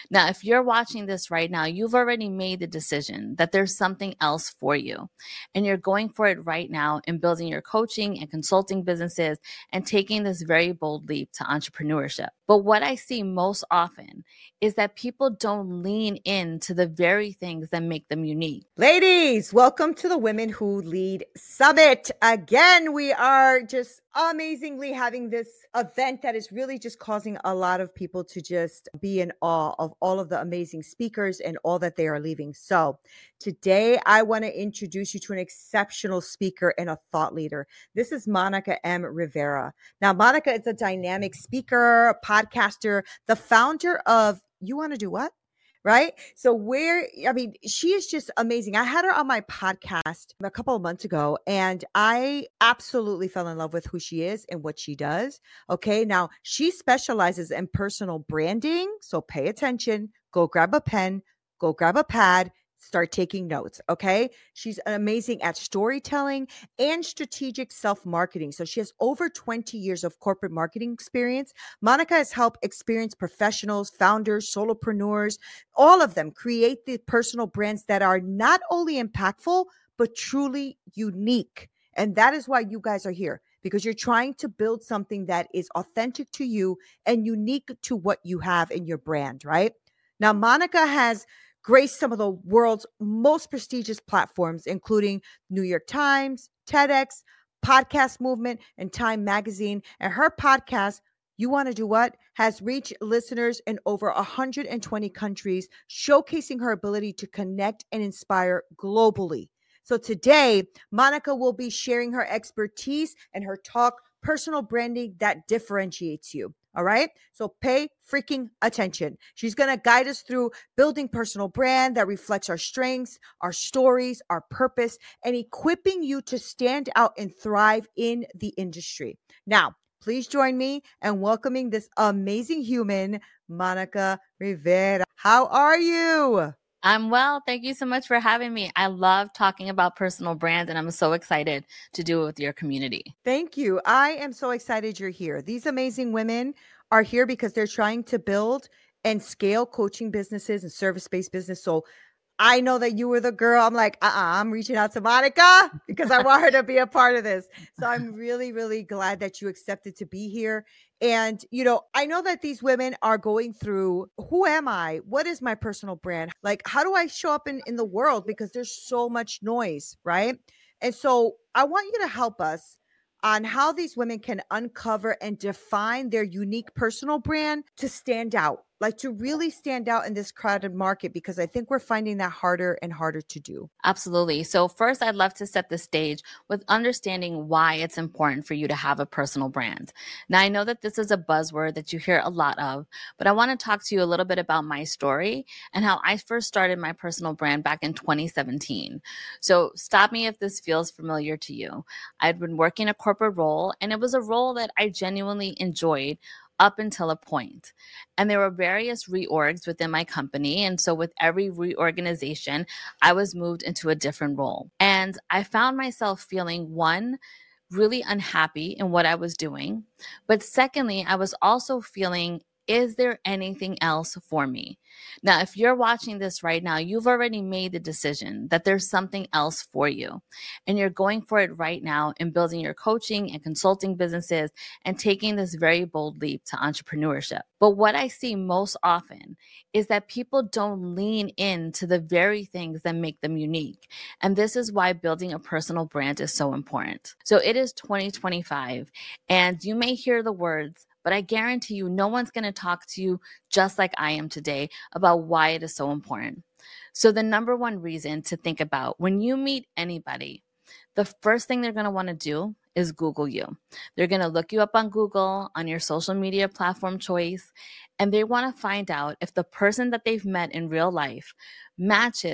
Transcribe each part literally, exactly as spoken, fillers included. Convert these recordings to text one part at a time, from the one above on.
Now, if you're watching this right now, you've already made the decision that there's something else for you, and you're going for it right now in building your coaching and consulting businesses and taking this very bold leap to entrepreneurship. But what I see most often is that people don't lean into the very things that make them unique. Ladies, welcome to the Women Who Lead Summit. Again, we are just amazingly having this event that is really just causing a lot of people to just be in awe of all of the amazing speakers and all that they are leaving. So today I want to introduce you to an exceptional speaker and a thought leader. This is Monica M. Rivera. Now, Monica is a dynamic speaker, a podcaster, the founder of You Want to Do What? Right? So where, I mean, she is just amazing. I had her on my podcast a couple of months ago, and I absolutely fell in love with who she is and what she does. Okay. Now she specializes in personal branding. So pay attention, go grab a pen, go grab a pad, start taking notes. Okay. She's amazing at storytelling and strategic self-marketing. So she has over twenty years of corporate marketing experience. Monica has helped experienced professionals, founders, solopreneurs, all of them create the personal brands that are not only impactful, but truly unique. And that is why you guys are here, because you're trying to build something that is authentic to you and unique to what you have in your brand, right? Now, Monica has graced some of the world's most prestigious platforms, including New York Times, TEDx, Podcast Movement, and Time Magazine. And her podcast, You Want to Do What? Has reached listeners in over one hundred twenty countries, showcasing her ability to connect and inspire globally. So today, Monica will be sharing her expertise and her talk, personal branding that differentiates you. All right. So pay freaking attention. She's going to guide us through building personal brand that reflects our strengths, our stories, our purpose, and equipping you to stand out and thrive in the industry. Now, please join me in welcoming this amazing human, Monica Rivera. How are you? I'm well. Thank you so much for having me. I love talking about personal brands, and I'm so excited to do it with your community. Thank you. I am so excited you're here. These amazing women are here because they're trying to build and scale coaching businesses and service-based business. So I know that you were the girl. I'm like, uh-uh, I'm reaching out to Monica because I want her to be a part of this. So I'm really, really glad that you accepted to be here. And, you know, I know that these women are going through, who am I? What is my personal brand? Like, how do I show up in, in the world? Because there's so much noise, right? And so I want you to help us on how these women can uncover and define their unique personal brand to stand out, like to really stand out in this crowded market, because I think we're finding that harder and harder to do. Absolutely. So first, I'd love to set the stage with understanding why it's important for you to have a personal brand. Now, I know that this is a buzzword that you hear a lot of, but I want to talk to you a little bit about my story and how I first started my personal brand back in twenty seventeen. So stop me if this feels familiar to you. I'd been working a corporate role, and it was a role that I genuinely enjoyed up until a point. And there were various reorgs within my company. And so with every reorganization, I was moved into a different role. And I found myself feeling, one, really unhappy in what I was doing. But secondly, I was also feeling, is there anything else for me? Now, if you're watching this right now, you've already made the decision that there's something else for you, and you're going for it right now in building your coaching and consulting businesses and taking this very bold leap to entrepreneurship. But what I see most often is that people don't lean into the very things that make them unique. And this is why building a personal brand is so important. So it is twenty twenty-five, and you may hear the words, but I guarantee you, no one's going to talk to you just like I am today about why it is so important. So the number one reason to think about when you meet anybody, the first thing they're going to want to do is Google you. They're going to look you up on Google, on your social media platform choice, and they want to find out if the person that they've met in real life matches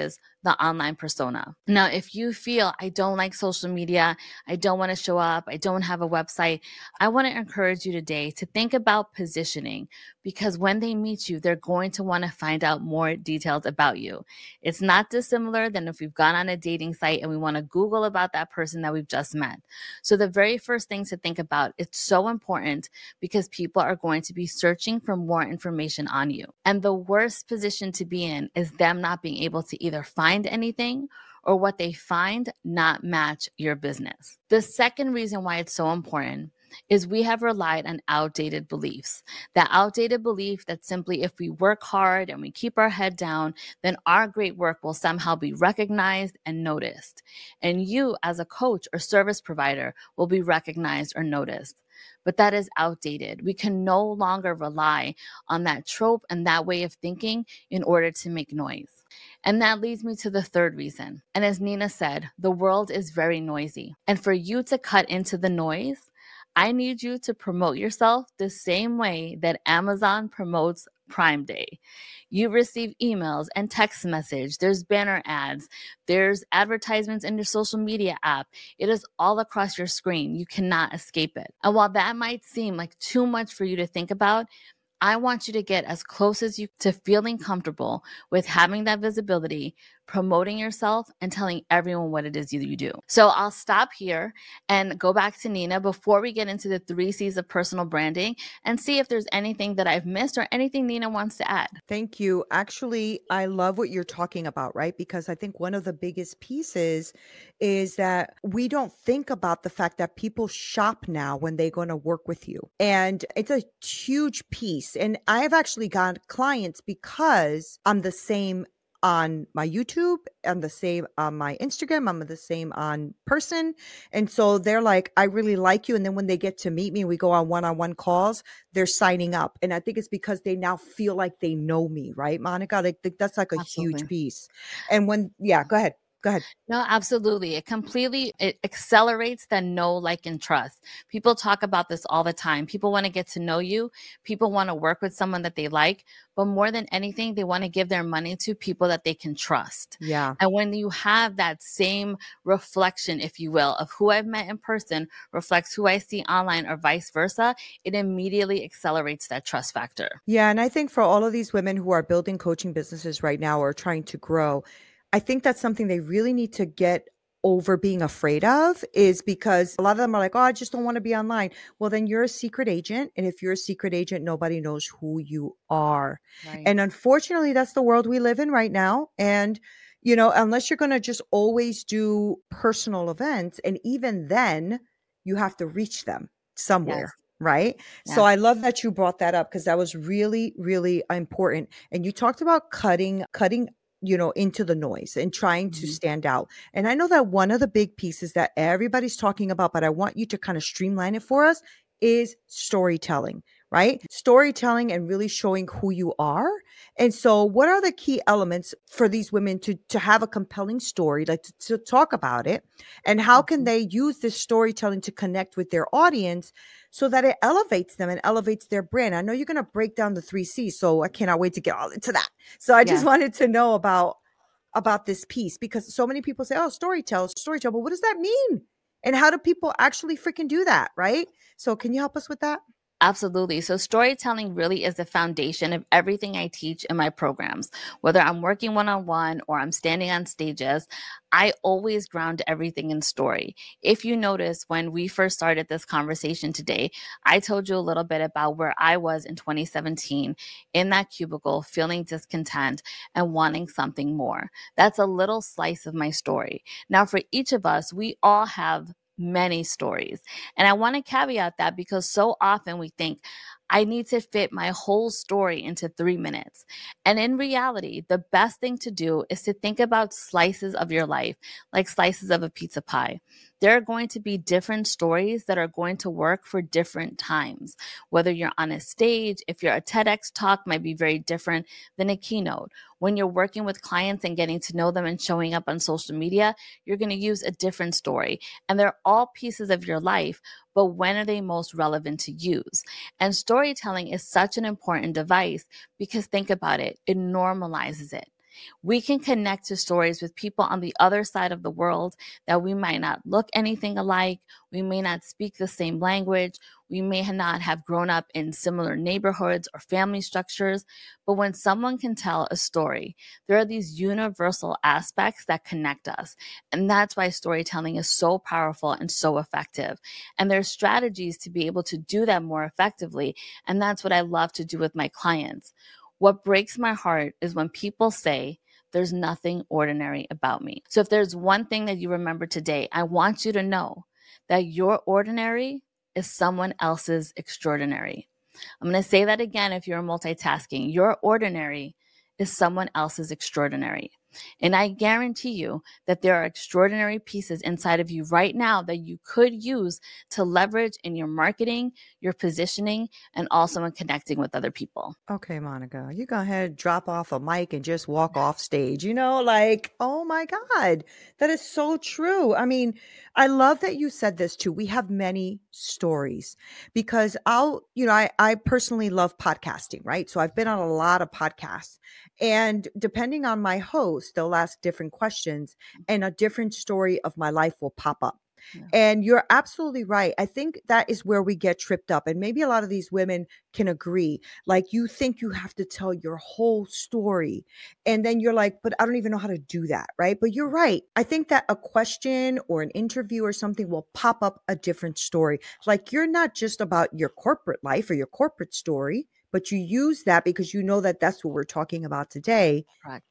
the online persona. Now, if you feel I don't like social media, I don't want to show up, I don't have a website, I want to encourage you today to think about positioning, because when they meet you, they're going to want to find out more details about you. It's not dissimilar than if we've gone on a dating site and we want to Google about that person that we've just met. So the very first thing to think about, it's so important because people are going to be searching for more information on you. And the worst position to be in is them not being able to either find anything or what they find not match your business. The second reason why it's so important is we have relied on outdated beliefs. That outdated belief that simply if we work hard and we keep our head down, then our great work will somehow be recognized and noticed. And you as a coach or service provider will be recognized or noticed. But that is outdated. We can no longer rely on that trope and that way of thinking in order to make noise. And that leads me to the third reason. And as Nina said, the world is very noisy. And for you to cut into the noise, I need you to promote yourself the same way that Amazon promotes Prime Day. You receive emails and text message. There's banner ads. There's advertisements in your social media app. It is all across your screen. You cannot escape it. And while that might seem like too much for you to think about, I want you to get as close as you to feeling comfortable with having that visibility, promoting yourself, and telling everyone what it is you do. So I'll stop here and go back to Nina before we get into the three C's of personal branding and see if there's anything that I've missed or anything Nina wants to add. Thank you. Actually, I love what you're talking about, right? Because I think one of the biggest pieces is that we don't think about the fact that people shop now when they're going to work with you. And it's a huge piece. And I've actually got clients because I'm the same on my YouTube, I'm the same on my Instagram, I'm the same on person. And so they're like, I really like you. And then when they get to meet me, we go on one-on-one calls, they're signing up. And I think it's because they now feel like they know me, right, Monica? Like that's like a Absolutely. huge piece. And when, yeah, go ahead. Go ahead. No, absolutely. It completely, it accelerates the know, like, and trust. People talk about this all the time. People want to get to know you. People want to work with someone that they like, but more than anything, they want to give their money to people that they can trust. Yeah. And when you have that same reflection, if you will, of who I've met in person reflects who I see online or vice versa, it immediately accelerates that trust factor. Yeah. And I think for all of these women who are building coaching businesses right now or trying to grow, I think that's something they really need to get over being afraid of, is because a lot of them are like, oh, I just don't want to be online. Well, then you're a secret agent. And if you're a secret agent, nobody knows who you are. Right. And unfortunately, that's the world we live in right now. And, you know, unless you're going to just always do personal events, and even then you have to reach them somewhere. Yes. Right. Yeah. So I love that you brought that up, because that was really, really important. And you talked about cutting, cutting you know, into the noise and trying to Mhm. stand out. And I know that one of the big pieces that everybody's talking about, but I want you to kind of streamline it for us, is storytelling, right? Storytelling and really showing who you are. And so what are the key elements for these women to, to have a compelling story, like to, to talk about it? And how can Mhm. they use this storytelling to connect with their audience so that it elevates them and elevates their brand? I know you're going to break down the three C's, so I cannot wait to get all into that. So I just Yes. wanted to know about, about this piece, because so many people say, oh, storytell, storytell, but what does that mean? And how do people actually freaking do that, right? So can you help us with that? Absolutely. So storytelling really is the foundation of everything I teach in my programs. Whether I'm working one-on-one or I'm standing on stages, I always ground everything in story. If you notice, when we first started this conversation today, I told you a little bit about where I was in twenty seventeen in that cubicle, feeling discontent and wanting something more. That's a little slice of my story. Now, for each of us, we all have many stories. And I want to caveat that because so often we think, I need to fit my whole story into three minutes. And in reality, the best thing to do is to think about slices of your life, like slices of a pizza pie. There are going to be different stories that are going to work for different times. Whether you're on a stage, if you're a TEDx talk, might be very different than a keynote. When you're working with clients and getting to know them and showing up on social media, you're going to use a different story. And they're all pieces of your life, but when are they most relevant to use? And storytelling is such an important device because think about it, it normalizes it. We can connect to stories with people on the other side of the world that we might not look anything alike. We may not speak the same language. We may not have grown up in similar neighborhoods or family structures. But when someone can tell a story, there are these universal aspects that connect us. And that's why storytelling is so powerful and so effective. And there's strategies to be able to do that more effectively. And that's what I love to do with my clients. What breaks my heart is when people say, there's nothing ordinary about me. So if there's one thing that you remember today, I want you to know that your ordinary is someone else's extraordinary. I'm going to say that again if you're multitasking. Your ordinary is someone else's extraordinary. And I guarantee you that there are extraordinary pieces inside of you right now that you could use to leverage in your marketing, your positioning, and also in connecting with other people. Okay, Monica, you go ahead, drop off a mic and just walk off stage. You know, like, oh my God, that is so true. I mean, I love that you said this too. We have many stories because I'll, you know, I, I personally love podcasting, right? So I've been on a lot of podcasts, and depending on my host, they'll ask different questions and a different story of my life will pop up. Yeah. And you're absolutely right. I think that is where we get tripped up. And maybe a lot of these women can agree. Like, you think you have to tell your whole story. And then you're like, but I don't even know how to do that. Right. But you're right. I think that a question or an interview or something will pop up a different story. Like, you're not just about your corporate life or your corporate story, but you use that because you know that that's what we're talking about today. Correct.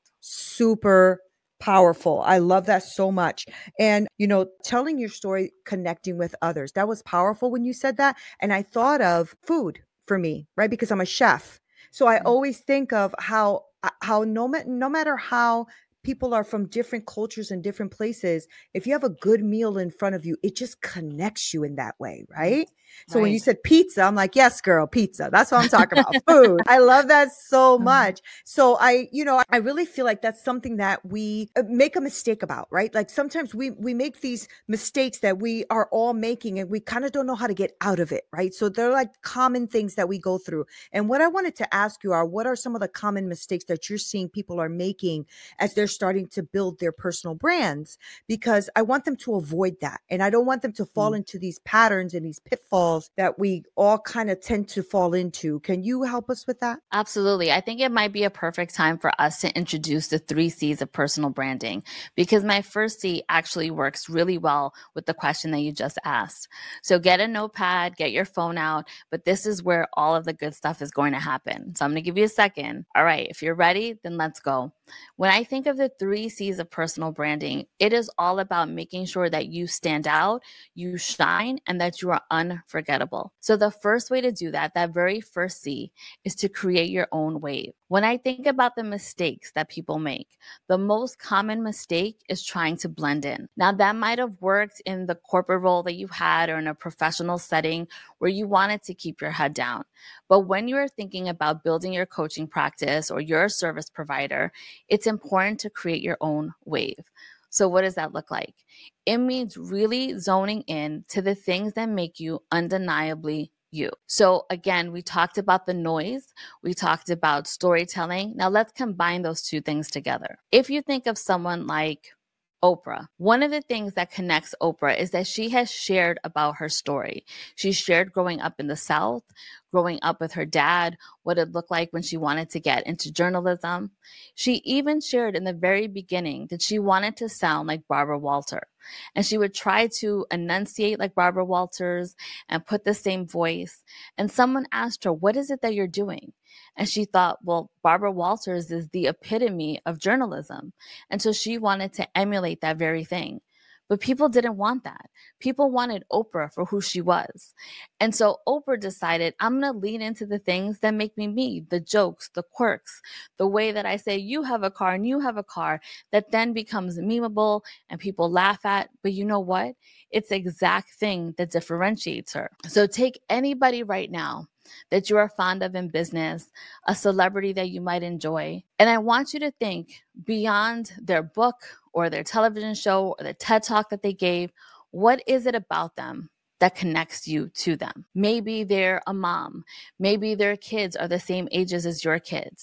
Super powerful. I love that so much. And, you know, telling your story, connecting with others, that was powerful when you said that. And I thought of food for me, right? Because I'm a chef. So I always think of how, how no, ma- no matter how people are from different cultures and different places, if you have a good meal in front of you, it just connects you in that way, right? So Right. when you said pizza, I'm like, yes, girl, pizza. That's what I'm talking about. Food. I love that so much. So I, you know, I really feel like that's something that we uh, make a mistake about, right? Like sometimes we, we make these mistakes that we are all making and we kind of don't know how to get out of it, right? So they're like common things that we go through. And what I wanted to ask you are, what are some of the common mistakes that you're seeing people are making as they're starting to build their personal brands? Because I want them to avoid that. And I don't want them to fall Mm. into these patterns and these pitfalls that we all kind of tend to fall into. Can you help us with that? Absolutely. I think it might be a perfect time for us to introduce the three C's of personal branding, because my first C actually works really well with the question that you just asked. So get a notepad, get your phone out, but this is where all of the good stuff is going to happen. So I'm going to give you a second. All right. If you're ready, then let's go. When I think of the three C's of personal branding, it is all about making sure that you stand out, you shine, and that you are unforgettable. So the first way to do that, that very first C, is to create your own wave. When I think about the mistakes that people make, the most common mistake is trying to blend in. Now, that might have worked in the corporate role that you had or in a professional setting where you wanted to keep your head down. But when you are thinking about building your coaching practice or you're a service provider, it's important to create your own wave. So what does that look like? It means really zoning in to the things that make you undeniably you. So again, we talked about the noise, we talked about storytelling. Now let's combine those two things together. If you think of someone like Oprah, one of the things that connects Oprah is that she has shared about her story. She shared growing up in the South, growing up with her dad, what it looked like when she wanted to get into journalism. She even shared in the very beginning that she wanted to sound like Barbara Walters. And she would try to enunciate like Barbara Walters and put the same voice. And someone asked her, what is it that you're doing? And she thought, well, Barbara Walters is the epitome of journalism. And so she wanted to emulate that very thing. But people didn't want that. People wanted Oprah for who she was. And so Oprah decided, I'm going to lean into the things that make me me, the jokes, the quirks, the way that I say, you have a car and you have a car, that then becomes memeable and people laugh at. But you know what? It's the exact thing that differentiates her. So take anybody right now that you are fond of in business, a celebrity that you might enjoy. And I want you to think beyond their book or their television show or the TED Talk that they gave. What is it about them that connects you to them? Maybe they're a mom. Maybe their kids are the same ages as your kids.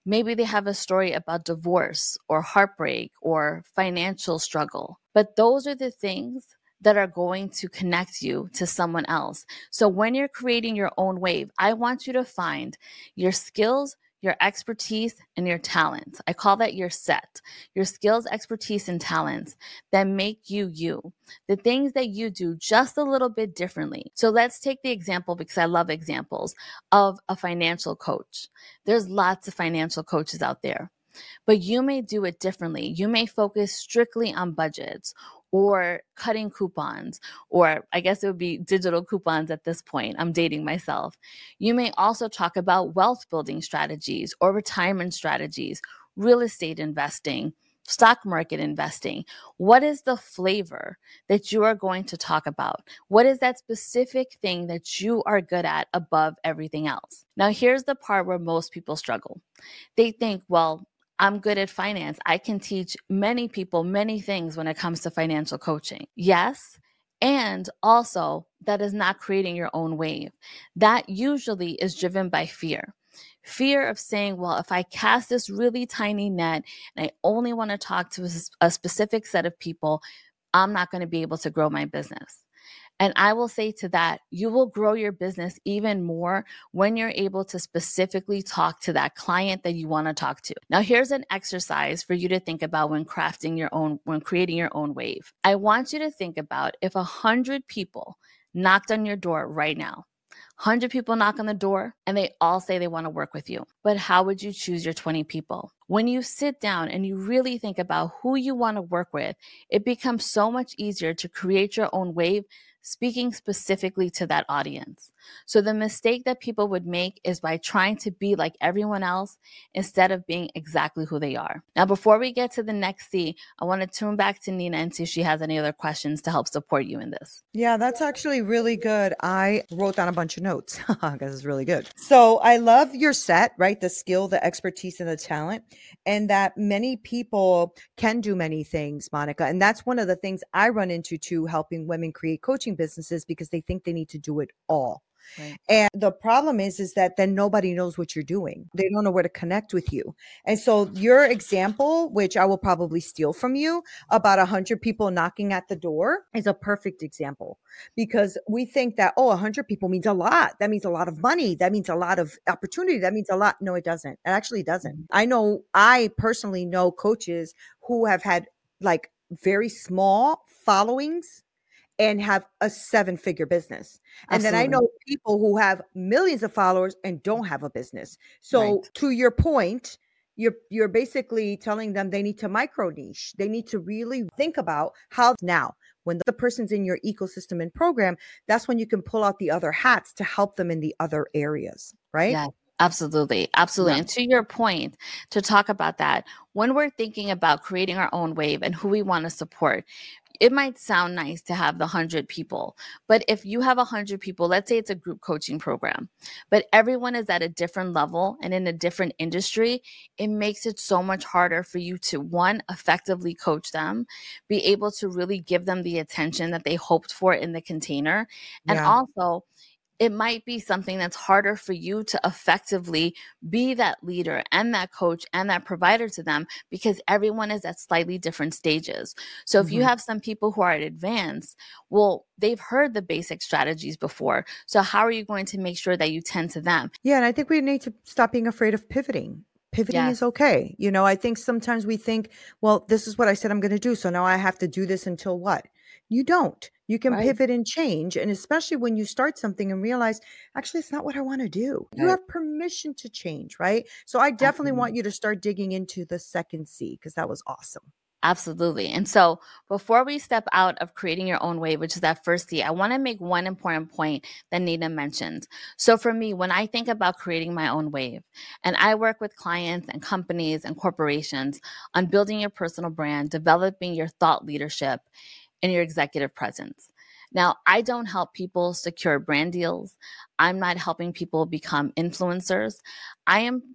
Maybe they have a story about divorce or heartbreak or financial struggle. But those are the things that are going to connect you to someone else. So when you're creating your own wave, I want you to find your skills, your expertise, and your talents. I call that your set. Your skills, expertise, and talents that make you you. The things that you do just a little bit differently. So let's take the example, because I love examples, of a financial coach. There's lots of financial coaches out there, but you may do it differently. You may focus strictly on budgets or cutting coupons, or I guess it would be digital coupons at this point. I'm dating myself. You may also talk about wealth building strategies or retirement strategies, real estate investing, stock market investing. What is the flavor that you are going to talk about? What is that specific thing that you are good at above everything else? Now, here's the part where most people struggle. They think, well, I'm good at finance. I can teach many people many things when it comes to financial coaching. Yes. And also, that is not creating your own wave. That usually is driven by fear. Fear of saying, well, if I cast this really tiny net and I only want to talk to a specific set of people, I'm not going to be able to grow my business. And I will say to that, you will grow your business even more when you're able to specifically talk to that client that you want to talk to. Now, here's an exercise for you to think about when crafting your own, when creating your own wave. I want you to think about if a hundred people knocked on your door right now. one hundred people knock on the door and they all say they want to work with you. But how would you choose your twenty people? When you sit down and you really think about who you want to work with, it becomes so much easier to create your own wave, speaking specifically to that audience. So the mistake that people would make is by trying to be like everyone else instead of being exactly who they are. Now, before we get to the next C, I want to tune back to Nina and see if she has any other questions to help support you in this. Yeah, that's actually really good. I wrote down a bunch of notes because it's really good. So I love your set, right? The skill, the expertise, and the talent, and that many people can do many things, Monica. And that's one of the things I run into too, helping women create coaching businesses, because they think they need to do it all. Right. And the problem is, is that then nobody knows what you're doing. They don't know where to connect with you. And so your example, which I will probably steal from you, about a hundred people knocking at the door, is a perfect example, because we think that, oh, a hundred people means a lot. That means a lot of money. That means a lot of opportunity. That means a lot. No, it doesn't. It actually doesn't. I know, I personally know coaches who have had like very small followings and have a seven figure business. And Absolutely. Then I know people who have millions of followers and don't have a business. So right. To your point, you're, you're basically telling them they need to micro niche. They need to really think about how now, when the person's in your ecosystem and program, that's when you can pull out the other hats to help them in the other areas. Right. Yeah. Absolutely. Absolutely. Yeah. And to your point, to talk about that, when we're thinking about creating our own wave and who we want to support, it might sound nice to have the hundred people, but if you have a hundred people, let's say it's a group coaching program, but everyone is at a different level and in a different industry, it makes it so much harder for you to, one, effectively coach them, be able to really give them the attention that they hoped for in the container. And yeah. also, it might be something that's harder for you to effectively be that leader and that coach and that provider to them, because everyone is at slightly different stages. So if mm-hmm. you have some people who are at advanced, well, they've heard the basic strategies before. So how are you going to make sure that you tend to them? Yeah. And I think we need to stop being afraid of pivoting. Pivoting yes. is okay. You know, I think sometimes we think, well, this is what I said I'm going to do, so now I have to do this until what? You don't. You can right. pivot and change. And especially when you start something and realize, actually, it's not what I want to do. Right. You have permission to change, right? So I definitely Absolutely. want you to start digging into the second C, because that was awesome. Absolutely. And so before we step out of creating your own wave, which is that first C, I want to make one important point that Nina mentioned. So for me, when I think about creating my own wave, and I work with clients and companies and corporations on building your personal brand, developing your thought leadership, and your executive presence. Now, I don't help people secure brand deals. I'm not helping people become influencers. I am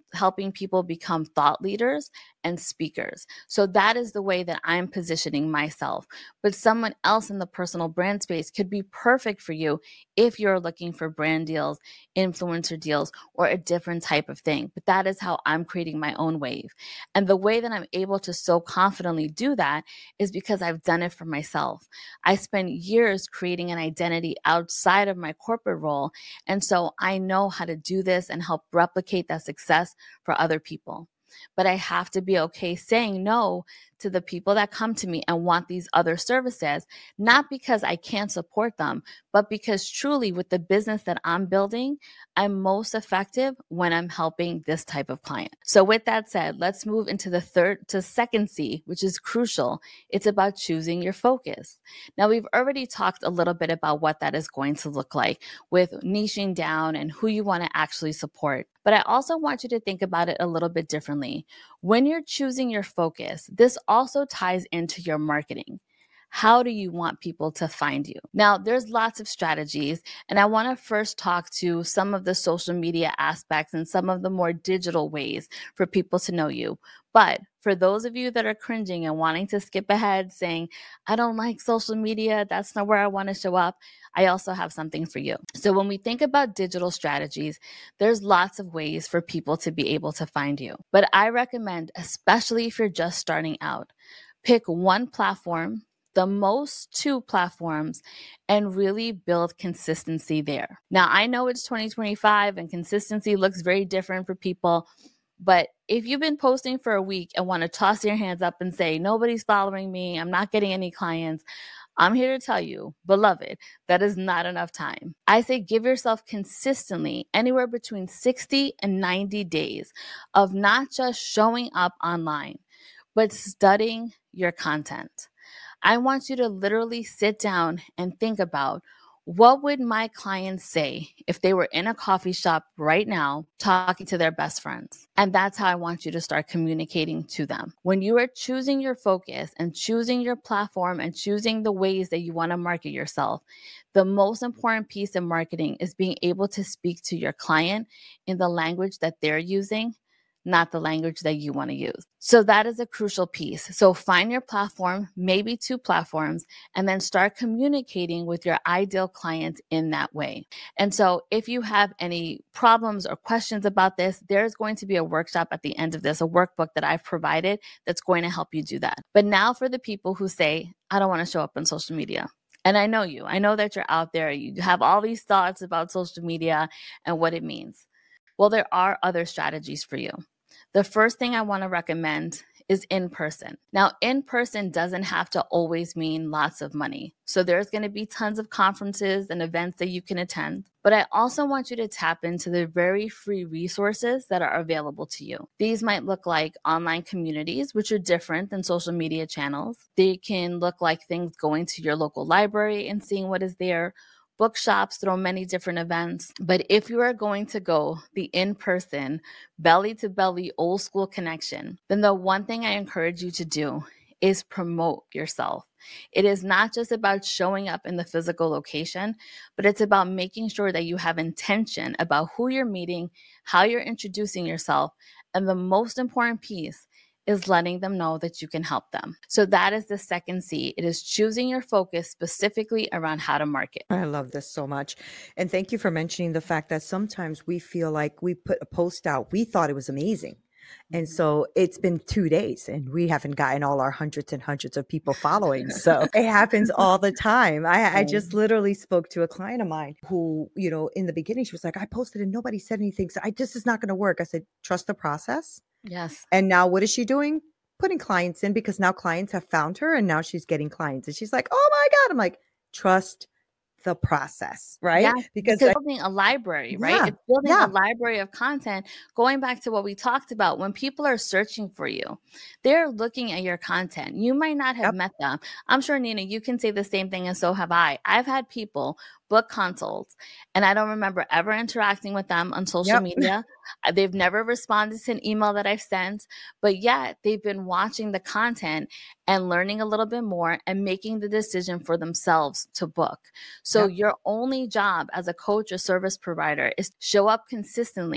helping people become thought leaders and speakers. So that is the way that I'm positioning myself. But someone else in the personal brand space could be perfect for you if you're looking for brand deals, influencer deals, or a different type of thing. But that is how I'm creating my own wave. And the way that I'm able to so confidently do that is because I've done it for myself. I spent years creating an identity outside of my corporate role. And so I know how to do this and help replicate that success for other people. But I have to be okay saying no to the people that come to me and want these other services, not because I can't support them, but because truly with the business that I'm building, I'm most effective when I'm helping this type of client. So with that said, let's move into the third to second C, which is crucial. It's about choosing your focus. Now, we've already talked a little bit about what that is going to look like with niching down and who you want to actually support. But I also want you to think about it a little bit differently. When you're choosing your focus, this also ties into your marketing. How do you want people to find you? Now, there's lots of strategies, and I want to first talk to some of the social media aspects and some of the more digital ways for people to know you. But for those of you that are cringing and wanting to skip ahead saying, I don't like social media, that's not where I want to show up, I also have something for you. So when we think about digital strategies, there's lots of ways for people to be able to find you. But I recommend, especially if you're just starting out, pick one platform, the most two platforms, and really build consistency there. Now, I know it's twenty twenty-five and consistency looks very different for people, but if you've been posting for a week and want to toss your hands up and say, nobody's following me, I'm not getting any clients, I'm here to tell you, beloved, that is not enough time. I say give yourself consistently anywhere between sixty and ninety days of not just showing up online, but studying your content. I want you to literally sit down and think about, what would my clients say if they were in a coffee shop right now talking to their best friends? And that's how I want you to start communicating to them. When you are choosing your focus and choosing your platform and choosing the ways that you want to market yourself, the most important piece in marketing is being able to speak to your client in the language that they're using, not the language that you want to use. So that is a crucial piece. So find your platform, maybe two platforms, and then start communicating with your ideal client in that way. And so if you have any problems or questions about this, there's going to be a workshop at the end of this, a workbook that I've provided that's going to help you do that. But now for the people who say, I don't want to show up on social media. And I know you, I know that you're out there, you have all these thoughts about social media and what it means. Well, there are other strategies for you. The first thing I want to recommend is in person. Now, in person doesn't have to always mean lots of money. So there's going to be tons of conferences and events that you can attend. But I also want you to tap into the very free resources that are available to you. These might look like online communities, which are different than social media channels. They can look like things going to your local library and seeing what is there. Bookshops throw many different events. But if you are going to go the in-person, belly-to-belly, old school connection, then the one thing I encourage you to do is promote yourself. It is not just about showing up in the physical location, but it's about making sure that you have intention about who you're meeting, how you're introducing yourself, and the most important piece is letting them know that you can help them. So that is the second C. It is choosing your focus specifically around how to market. I love this so much. And thank you for mentioning the fact that sometimes we feel like we put a post out, we thought it was amazing. And so it's been two days and we haven't gotten all our hundreds and hundreds of people following. So it happens all the time. I, I just literally spoke to a client of mine who, you know, in the beginning, she was like, I posted and nobody said anything. So I, this is not going to work. I said, trust the process. Yes. And now what is she doing? Putting clients in, because now clients have found her and now she's getting clients. And she's like, oh my God. I'm like, trust the process, right? Yeah, because because I, building a library, right? yeah, It's building yeah, a library of content. Going back to what we talked about, when people are searching for you, they're looking at your content. You might not have yep, met them. I'm sure, Nina, you can say the same thing, and so have I. I've had people book consults, and I don't remember ever interacting with them on social yep. media. Uh, They've never responded to an email that I've sent, but yet they've been watching the content and learning a little bit more and making the decision for themselves to book. So Yep. your only job as a coach or service provider is to show up consistently,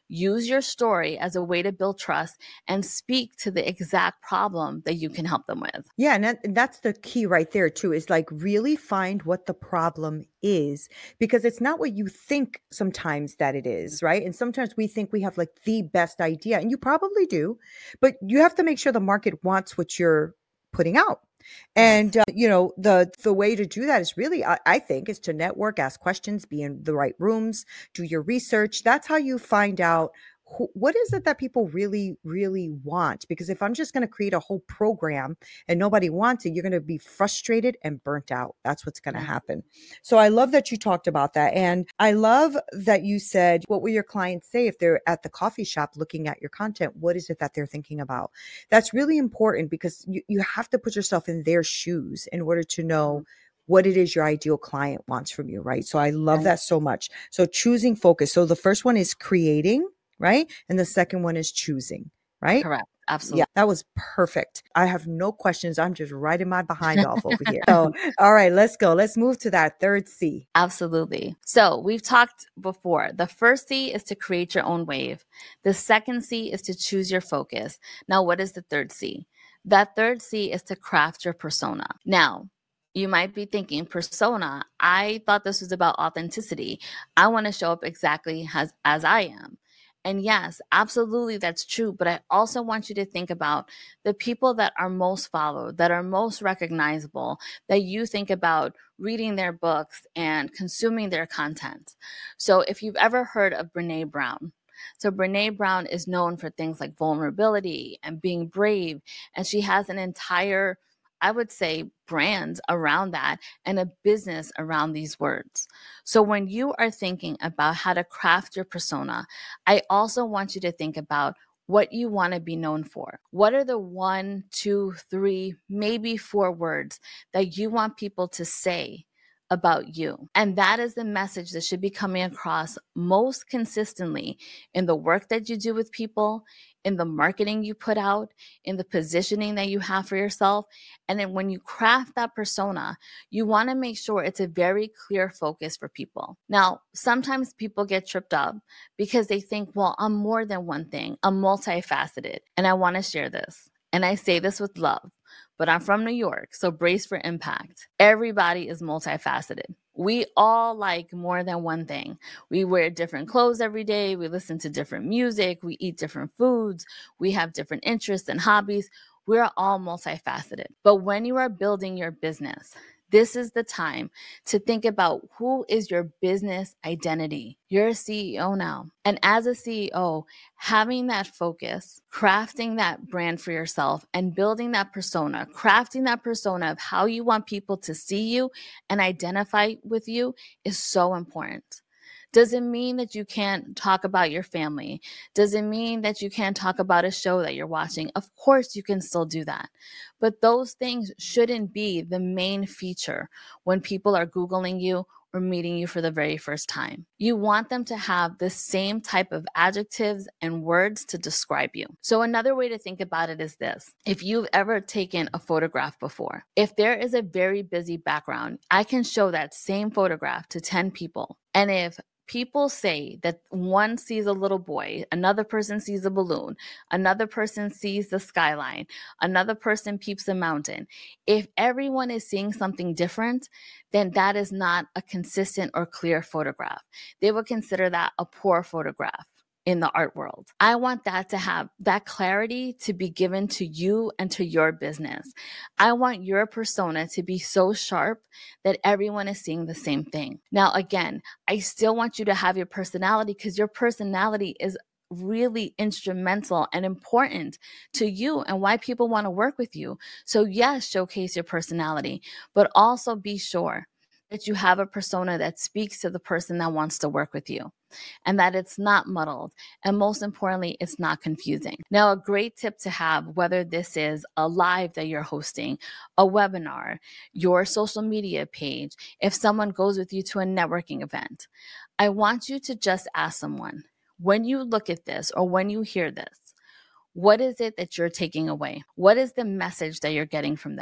Use your story as a way to build trust and speak to the exact problem that you can help them with. Yeah, and, that, and that's the key right there too, is like really find what the problem is, because it's not what you think sometimes that it is, right? And sometimes we think we have like the best idea, and you probably do, but you have to make sure the market wants what you're putting out. And Yes. uh, you know, the the way to do that is really, I, I think, is to network, ask questions, be in the right rooms, do your research. That's how you find out who, what is it that people really, really want. Because if I'm just going to create a whole program and nobody wants it, you're going to be frustrated and burnt out. That's what's going to Yeah. happen. So I love that you talked about that. And I love that you said, what will your clients say if they're at the coffee shop looking at your content? What is it that they're thinking about? That's really important, because you, you have to put yourself in their shoes in order to know what it is your ideal client wants from you, right? So I love that Yes. so much. So choosing focus. So the first one is creating, right? And the second one is choosing, right? Correct. Yeah, Absolutely. that was perfect. I have no questions. I'm just writing my behind off over here. So, all right, let's go. Let's move to that third C. Absolutely. So we've talked before. The first C is to create your own wave. The second C is to choose your focus. Now, what is the third C? That third C is to craft your persona. Now, you might be thinking, persona, I thought this was about authenticity. I want to show up exactly as, as I am. And yes, absolutely, that's true. But I also want you to think about the people that are most followed, that are most recognizable, that you think about reading their books and consuming their content. So if you've ever heard of Brene Brown, so Brene Brown is known for things like vulnerability and being brave. And she has an entire, I would say, brand around that and a business around these words. So when you are thinking about how to craft your persona, I also want you to think about what you want to be known for. What are the one, two, three, maybe four words that you want people to say about you? And that is the message that should be coming across most consistently in the work that you do with people, in the marketing you put out, in the positioning that you have for yourself. And then when you craft that persona, you want to make sure it's a very clear focus for people. Now, sometimes people get tripped up because they think, well, I'm more than one thing. I'm multifaceted. And I want to share this. And I say this with love, but I'm from New York, so brace for impact. Everybody is multifaceted. We all like more than one thing. We wear different clothes every day. We listen to different music. We eat different foods. We have different interests and hobbies. We're all multifaceted. But when you are building your business, this is the time to think about who is your business identity. You're a C E O now. And as a C E O, having that focus, crafting that brand for yourself and building that persona, crafting that persona of how you want people to see you and identify with you is so important. Does it mean that you can't talk about your family? Does it mean that you can't talk about a show that you're watching? Of course, you can still do that. But those things shouldn't be the main feature when people are Googling you or meeting you for the very first time. You want them to have the same type of adjectives and words to describe you. So another way to think about it is this. If you've ever taken a photograph before, if there is a very busy background, I can show that same photograph to ten people. And if people say that one sees a little boy, another person sees a balloon, another person sees the skyline, another person peeps a mountain. If everyone is seeing something different, then that is not a consistent or clear photograph. They would consider that a poor photograph in the art world. I want that to have that clarity to be given to you and to your business. I want your persona to be so sharp that everyone is seeing the same thing. Now, again, I still want you to have your personality, because your personality is really instrumental and important to you and why people want to work with you. So yes, showcase your personality, but also be sure that you have a persona that speaks to the person that wants to work with you, and that it's not muddled. And most importantly, it's not confusing. Now, a great tip to have, whether this is a live that you're hosting, a webinar, your social media page, if someone goes with you to a networking event, I want you to just ask someone, when you look at this or when you hear this, what is it that you're taking away? What is the message that you're getting from this?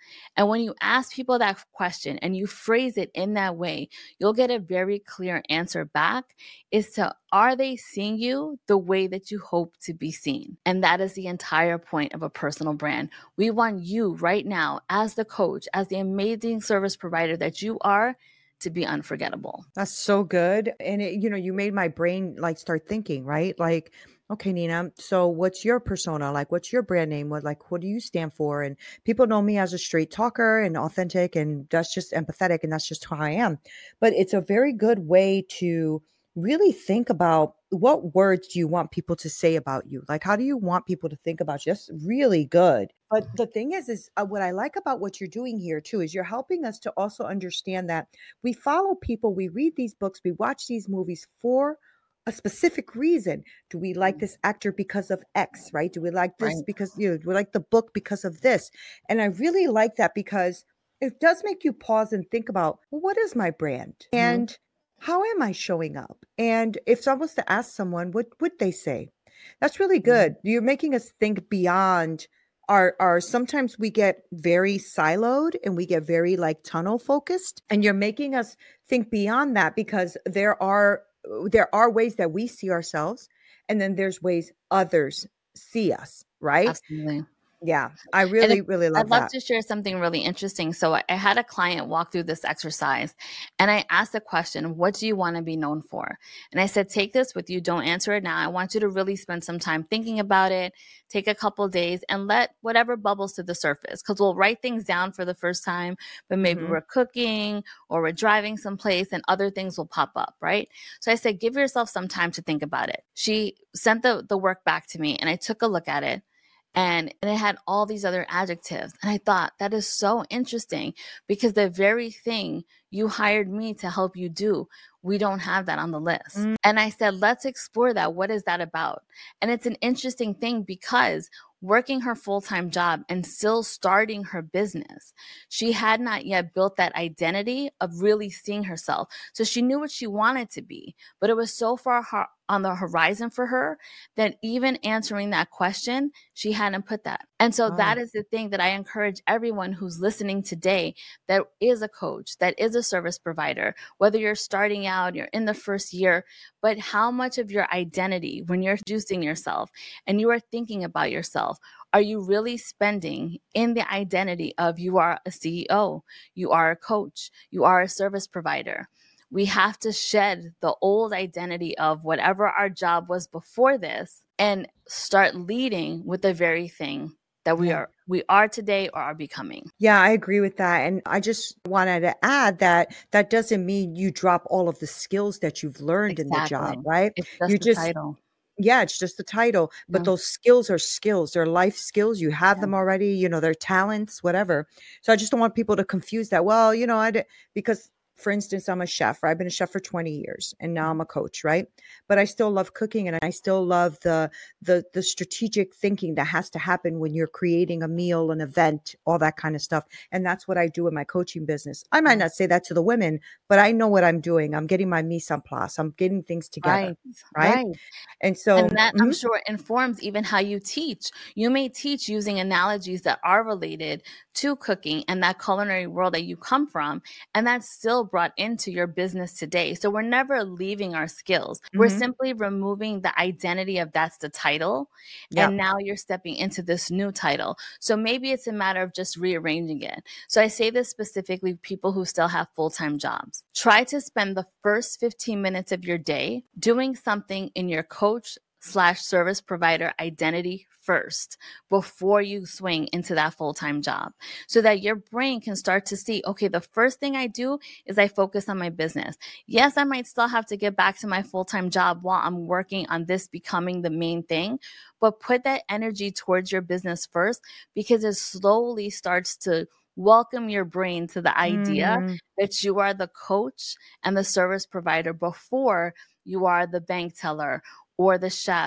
And when you ask people that question and you phrase it in that way, you'll get a very clear answer back as to, are they seeing you the way that you hope to be seen? And that is the entire point of a personal brand. We want you right now, as the coach, as the amazing service provider that you are, to be unforgettable. That's so good. And it, you know, you made my brain like start thinking, right? Like, okay, Nina, so what's your persona? Like, what's your brand name? What, like, what do you stand for? And people know me as a straight talker and authentic, and that's just empathetic, and that's just who I am. But it's a very good way to really think about what words do you want people to say about you? Like, how do you want people to think about you? That's really good. But the thing is, is uh, what I like about what you're doing here too, is you're helping us to also understand that we follow people, we read these books, we watch these movies for a specific reason. Do we like this actor because of X, right? Do we like this Right. because, you know, do we like the book because of this? And I really like that because it does make you pause and think about, well, what is my brand? Mhm. And how am I showing up? And if someone was to ask someone, what would they say? That's really good. You're making us think beyond our our sometimes we get very siloed and we get very like tunnel focused, and you're making us think beyond that, because there are there are ways that we see ourselves, and then there's ways others see us, right? Absolutely. Yeah, I And if, really, really I'd love love that. to share something really interesting. So I, I had a client walk through this exercise, and I asked the question, what do you want to be known for? And I said, take this with you. Don't answer it now. I want you to really spend some time thinking about it. Take a couple days and let whatever bubbles to the surface, because we'll write things down for the first time, but maybe Mhm. we're cooking or we're driving someplace and other things will pop up, right? So I said, give yourself some time to think about it. She sent the, the work back to me, and I took a look at it. And, and it had all these other adjectives. And I thought, that is so interesting, because the very thing you hired me to help you do, we don't have that on the list. Mm. And I said, let's explore that. What is that about? And it's an interesting thing, because working her full-time job and still starting her business, she had not yet built that identity of really seeing herself. So she knew what she wanted to be, but it was so far har- on the horizon for her that even answering that question, she hadn't put that. And so Wow. that is the thing that I encourage everyone who's listening today, that is a coach, that is a service provider, whether you're starting out, you're in the first year, but how much of your identity, when you're introducing yourself and you are thinking about yourself, are you really spending in the identity of, you are a C E O, you are a coach, you are a service provider? We have to shed the old identity of whatever our job was before this and start leading with the very thing that we Yeah. are we are today or are becoming. Yeah, I agree with that. And I just wanted to add that that doesn't mean you drop all of the skills that you've learned in the Exactly. job, right? It's just You the just, title. yeah, it's just the title, but Yeah. those skills are skills. They're life skills. You have Yeah. them already, you know, they're talents, whatever. So I just don't want people to confuse that. Well, you know, I d- because for instance, I'm a chef, right? I've been a chef for twenty years, and now I'm a coach, right? But I still love cooking, and I still love the the the strategic thinking that has to happen when you're creating a meal, an event, all that kind of stuff. And that's what I do in my coaching business. I might Yeah. not say that to the women, but I know what I'm doing. I'm getting my mise en place. I'm getting things together, Right. right? Right. And And so, that, I'm mhm. sure, informs even how you teach. You may teach using analogies that are related to cooking and that culinary world that you come from, and that's still brought into your business today. So we're never leaving our skills. We're Mhm. simply removing the identity of, that's the title, Yeah. and now you're stepping into this new title. So maybe it's a matter of just rearranging it. So I say this specifically people who still have full-time jobs. Try to spend the first fifteen minutes of your day doing something in your coach slash service provider identity first before you swing into that full-time job, so that your brain can start to see, okay, the first thing I do is I focus on my business. Yes, I might still have to get back to my full-time job while I'm working on this becoming the main thing, but put that energy towards your business first, because it slowly starts to welcome your brain to the idea Mhm. that you are the coach and the service provider before you are the bank teller or the chef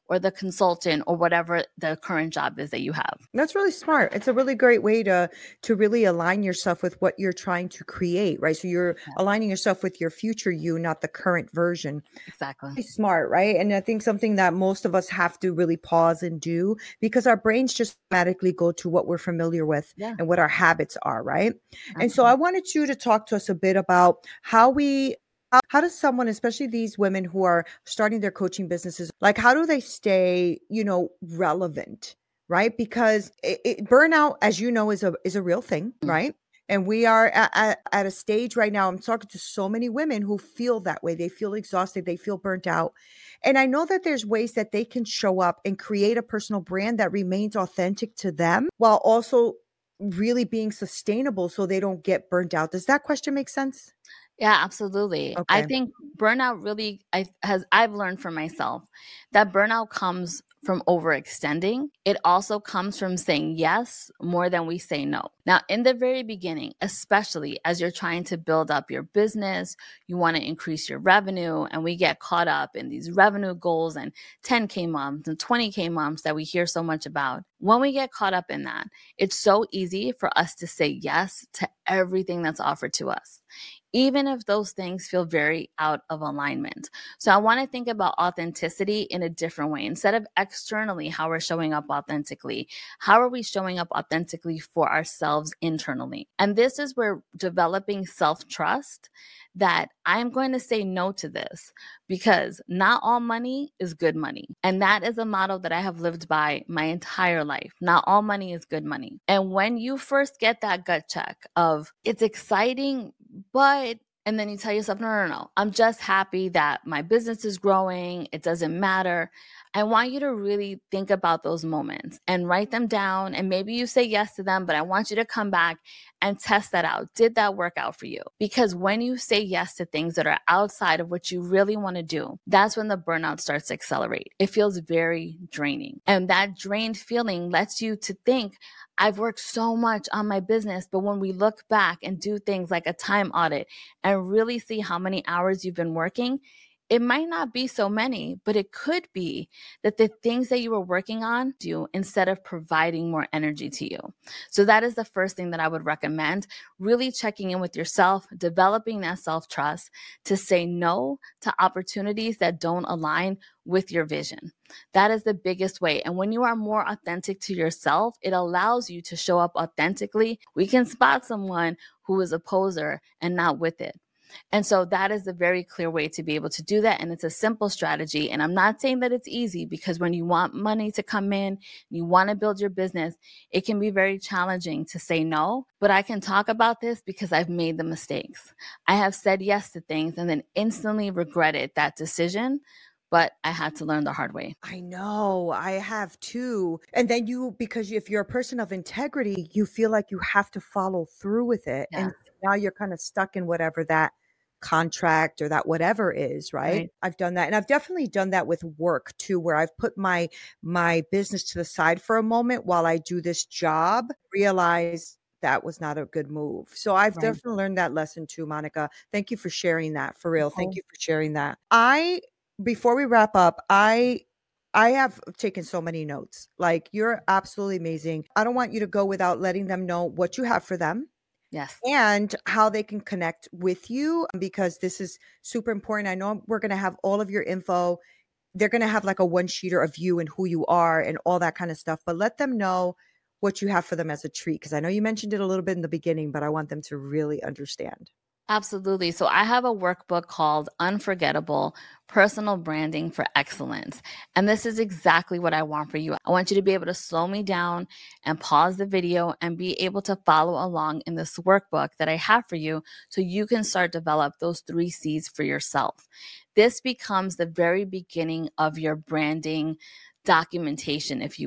or the consultant or whatever the current job is that you have. That's really smart. It's a really great way to to really align yourself with what you're trying to create, right? So you're Yeah, aligning yourself with your future you, not the current version. exactly. Really smart, right? And I think something that most of us have to really pause and do because our brains just automatically go to what we're familiar with Yeah, and what our habits are, right? And so I absolutely. wanted you to talk to us a bit about how we how, how does someone, especially these women who are starting their coaching businesses, like how do they stay, you know, relevant, right? Because it, it, burnout, as you know, is a is a real thing, Mm. right? And we are at, at, at a stage right now. I'm talking to so many women who feel that way. They feel exhausted. They feel burnt out. And I know that there's ways that they can show up and create a personal brand that remains authentic to them while also really being sustainable so they don't get burnt out. Does that question make sense? Yeah, absolutely. I Okay. think burnout really I has I've learned for myself that burnout comes from overextending. It also comes from saying yes more than we say no. Now, in the very beginning, especially as you're trying to build up your business, you want to increase your revenue, and we get caught up in these revenue goals and ten K months and twenty K months that we hear so much about. When we get caught up in that, it's so easy for us to say yes to everything that's offered to us, even if those things feel very out of alignment. So I want to think about authenticity in a different way. Instead of externally, how we're showing up authentically, how are we showing up authentically for ourselves internally? And this is where developing self-trust that I'm going to say no to this because not all money is good money. And that is a motto that I have lived by my entire life. Not all money is good money. And when you first get that gut check of it's exciting, but and then you tell yourself, no, no, no, I'm just happy that my business is growing. It doesn't matter. I want you to really think about those moments and write them down. And maybe you say yes to them, but I want you to come back and test that out. Did that work out for you? Because when you say yes to things that are outside of what you really want to do, that's when the burnout starts to accelerate. It feels very draining. And that drained feeling lets you to think, I've worked so much on my business, but when we look back and do things like a time audit and really see how many hours you've been working, it might not be so many, but it could be that the things that you were working on do instead of providing more energy to you. So that is the first thing that I would recommend, really checking in with yourself, developing that self-trust to say no to opportunities that don't align with your vision. That is the biggest way. And when you are more authentic to yourself, it allows you to show up authentically. We can spot someone who is a poser and not with it. And so that is a very clear way to be able to do that. And it's a simple strategy. And I'm not saying that it's easy because when you want money to come in, you want to build your business, it can be very challenging to say no. But I can talk about this because I've made the mistakes. I have said yes to things and then instantly regretted that decision. But I had to learn the hard way. I know, I have too. And then you, because if you're a person of integrity, you feel like you have to follow through with it. Yeah. And now you're kind of stuck in whatever that contract or that whatever is, right? Right. I've done that. And I've definitely done that with work too, where I've put my my business to the side for a moment while I do this job, realize that was not a good move. So I've Right. definitely learned that lesson too, Monica. Thank you for sharing that. For real. Thank Okay. you for sharing that. I before we wrap up, I I have taken so many notes. Like you're absolutely amazing. I don't want you to go without letting them know what you have for them Yes. and how they can connect with you because this is super important. I know we're going to have all of your info. They're going to have like a one sheeter of you and who you are and all that kind of stuff, but let them know what you have for them as a treat because I know you mentioned it a little bit in the beginning, but I want them to really understand. Absolutely. So I have a workbook called Unforgettable Personal Branding for Excellence. And this is exactly what I want for you. I want you to be able to slow me down and pause the video and be able to follow along in this workbook that I have for you so you can start develop those three C's for yourself. This becomes the very beginning of your branding documentation, if you will.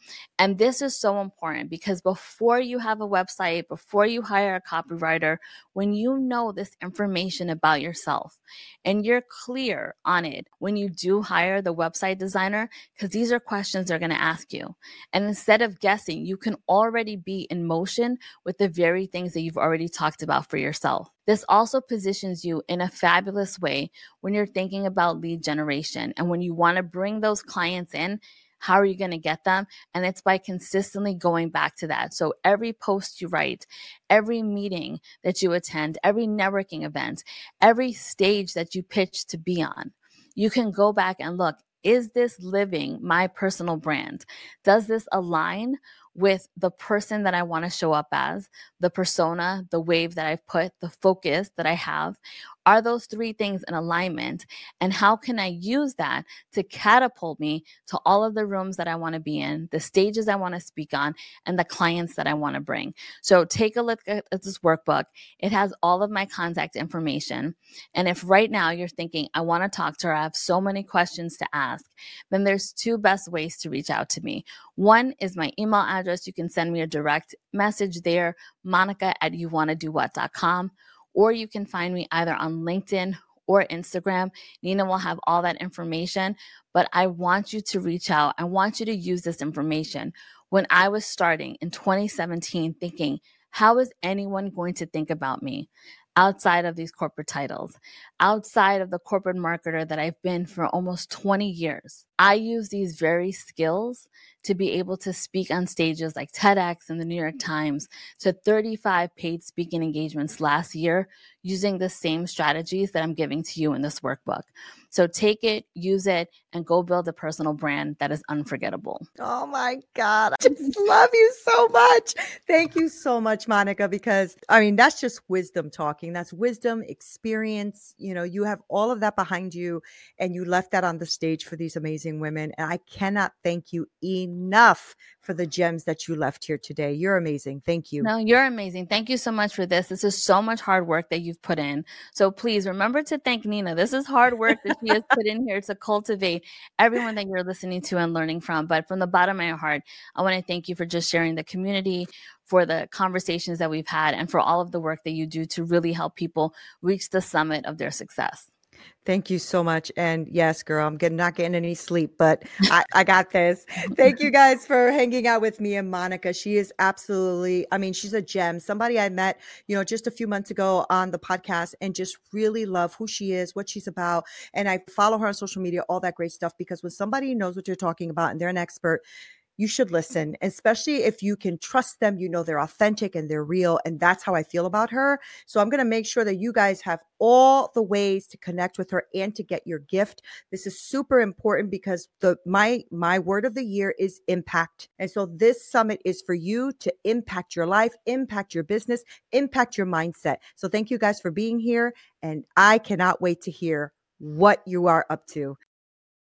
And this is so important because before you have a website, before you hire a copywriter, when you know this information about yourself and you're clear on it when you do hire the website designer, because these are questions they're going to ask you. And instead of guessing, you can already be in motion with the very things that you've already talked about for yourself. This also positions you in a fabulous way when you're thinking about lead generation and when you want to bring those clients in. How are you going to get them? And it's by consistently going back to that. So every post you write, every meeting that you attend, every networking event, every stage that you pitch to be on, you can go back and look, is this living my personal brand? Does this align with the person that I want to show up as, the persona, the wave that I've put, the focus that I have? Are those three things in alignment? And how can I use that to catapult me to all of the rooms that I want to be in, the stages I want to speak on, and the clients that I want to bring? So take a look at this workbook. It has all of my contact information. And if right now you're thinking, I want to talk to her, I have so many questions to ask, then there's two best ways to reach out to me. One is my email address. You can send me a direct message there, monica at you wanna do what dot com. Or you can find me either on LinkedIn or Instagram. Nina will have all that information, but I want you to reach out. I want you to use this information. When I was starting in twenty seventeen thinking, how is anyone going to think about me outside of these corporate titles, outside of the corporate marketer that I've been for almost twenty years? I use these very skills to be able to speak on stages like TEDx and the New York Times, to thirty-five paid speaking engagements last year using the same strategies that I'm giving to you in this workbook. So take it, use it, and go build a personal brand that is unforgettable. Oh my God. I just love you so much. Thank you so much, Monica, because I mean, that's just wisdom talking. That's wisdom, experience. You know, you have all of that behind you and you left that on the stage for these amazing women. And I cannot thank you enough for the gems that you left here today. You're amazing. Thank you. No, you're amazing. Thank you so much for this. This is so much hard work that you've put in. So please remember to thank Nina. This is hard work that she has put in here to cultivate everyone that you're listening to and learning from. But from the bottom of my heart, I want to thank you for just sharing the community, for the conversations that we've had, and for all of the work that you do to really help people reach the summit of their success. Thank you so much. And yes, girl, I'm getting, not getting any sleep, but I, I got this. Thank you guys for hanging out with me and Monica. She is absolutely, I mean, she's a gem. Somebody I met, you know, just a few months ago on the podcast and just really love who she is, what she's about. And I follow her on social media, all that great stuff, because when somebody knows what you're talking about and they're an expert, you should listen, especially if you can trust them, you know, they're authentic and they're real. And that's how I feel about her. So I'm going to make sure that you guys have all the ways to connect with her and to get your gift. This is super important because the, my, my word of the year is impact. And so this summit is for you to impact your life, impact your business, impact your mindset. So thank you guys for being here. And I cannot wait to hear what you are up to.